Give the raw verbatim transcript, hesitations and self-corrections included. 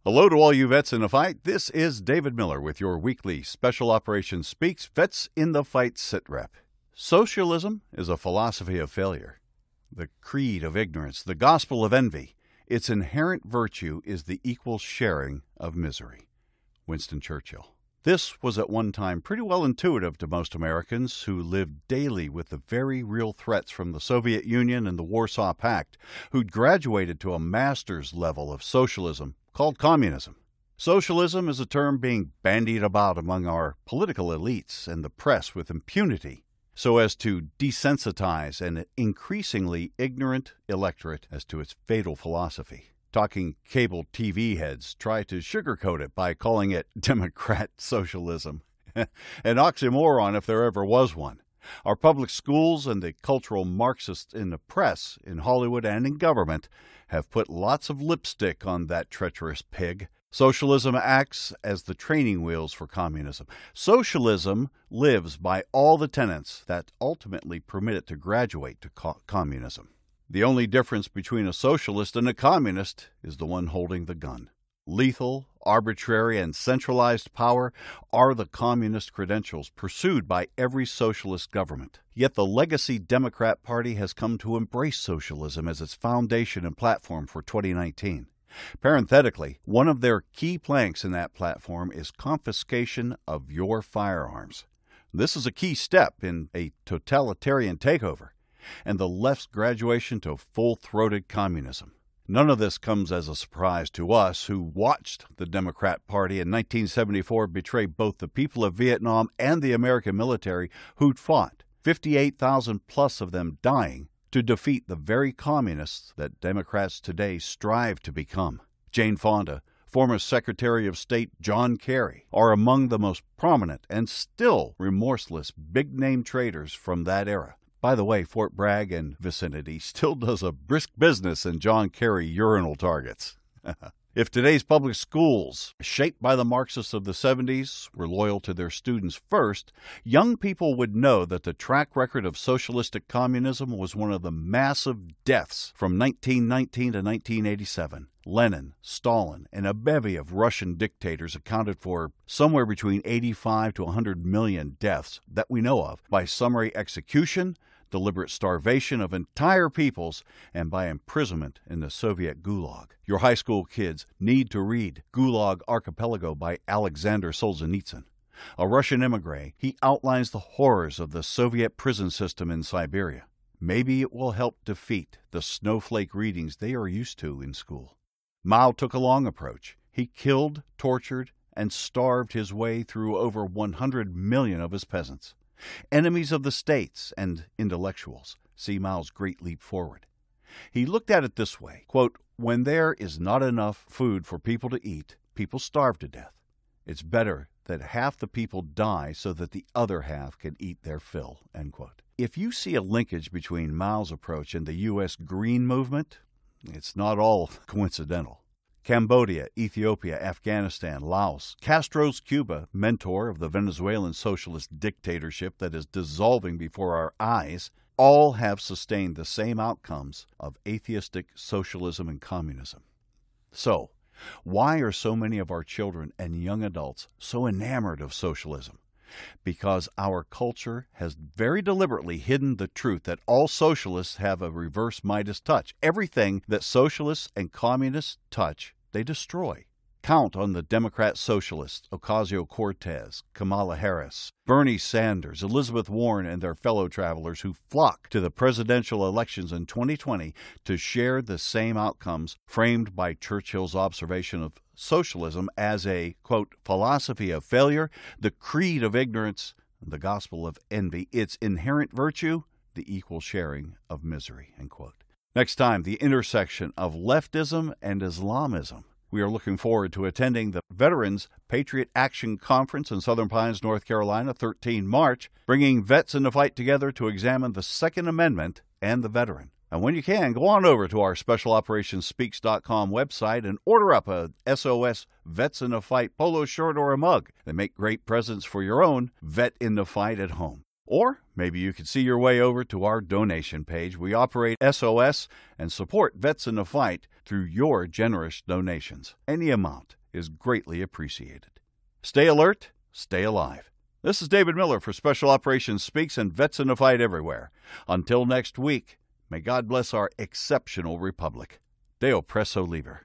Hello to all you vets in the fight. This is David Miller with your weekly Special Operations Speaks Vets in the Fight Sitrep. Socialism is a philosophy of failure, the creed of ignorance, the gospel of envy. Its inherent virtue is the equal sharing of misery. Winston Churchill. This was at one time pretty well intuitive to most Americans who lived daily with the very real threats from the Soviet Union and the Warsaw Pact, who'd graduated to a master's level of socialism called communism. Socialism is a term being bandied about among our political elites and the press with impunity, so as to desensitize an increasingly ignorant electorate as to its fatal philosophy. Talking cable T V heads try to sugarcoat it by calling it Democrat socialism. An oxymoron if there ever was one. Our public schools and the cultural Marxists in the press, in Hollywood and in government, have put lots of lipstick on that treacherous pig. Socialism acts as the training wheels for communism. Socialism lives by all the tenets that ultimately permit it to graduate to co- communism. The only difference between a socialist and a communist is the one holding the gun. Lethal, arbitrary, and centralized power are the communist credentials pursued by every socialist government. Yet the legacy Democrat Party has come to embrace socialism as its foundation and platform for twenty nineteen. Parenthetically, one of their key planks in that platform is confiscation of your firearms. This is a key step in a totalitarian takeover and the left's graduation to full-throated communism. None of this comes as a surprise to us who watched the Democrat Party in nineteen seventy-four betray both the people of Vietnam and the American military who'd fought, fifty-eight thousand plus of them dying, to defeat the very communists that Democrats today strive to become. Jane Fonda, former Secretary of State John Kerry, are among the most prominent and still remorseless big-name traitors from that era. By the way, Fort Bragg and vicinity still does a brisk business in John Kerry urinal targets. If today's public schools, shaped by the Marxists of the seventies, were loyal to their students first, young people would know that the track record of socialistic communism was one of the massive deaths from nineteen nineteen to nineteen eighty-seven. Lenin, Stalin, and a bevy of Russian dictators accounted for somewhere between eighty-five to one hundred million deaths that we know of by summary execution, deliberate starvation of entire peoples, and by imprisonment in the Soviet Gulag. Your high school kids need to read Gulag Archipelago by Alexander Solzhenitsyn. A Russian emigre, he outlines the horrors of the Soviet prison system in Siberia. Maybe it will help defeat the snowflake readings they are used to in school. Mao took a long approach. He killed, tortured, and starved his way through over one hundred million of his peasants. Enemies of the states and intellectuals see Mao's great leap forward. He looked at it this way, quote, "When there is not enough food for people to eat, people starve to death. It's better that half the people die so that the other half can eat their fill," end quote. If you see a linkage between Mao's approach and the U S Green Movement, it's not all coincidental. Cambodia, Ethiopia, Afghanistan, Laos, Castro's Cuba, mentor of the Venezuelan socialist dictatorship that is dissolving before our eyes, all have sustained the same outcomes of atheistic socialism and communism. So, why are so many of our children and young adults so enamored of socialism? Because our culture has very deliberately hidden the truth that all socialists have a reverse Midas touch. Everything that socialists and communists touch, they destroy. Count on the Democrat socialists, Ocasio-Cortez, Kamala Harris, Bernie Sanders, Elizabeth Warren, and their fellow travelers who flock to the presidential elections in twenty twenty to share the same outcomes framed by Churchill's observation of socialism as a, quote, philosophy of failure, the creed of ignorance, the gospel of envy, its inherent virtue, the equal sharing of misery, end quote. Next time, the intersection of leftism and Islamism. We are looking forward to attending the Veterans Patriot Action Conference in Southern Pines, North Carolina, the thirteenth of March, bringing vets in the fight together to examine the Second Amendment and the veteran. And when you can, go on over to our special operations speaks dot com website and order up a S O S Vets in the Fight polo shirt or a mug. They make great presents for your own vet in the fight at home. Or maybe you could see your way over to our donation page. We operate S O S and support Vets in the Fight through your generous donations. Any amount is greatly appreciated. Stay alert, stay alive. This is David Miller for Special Operations Speaks and Vets in the Fight Everywhere. Until next week, may God bless our exceptional republic. Deo presso liber.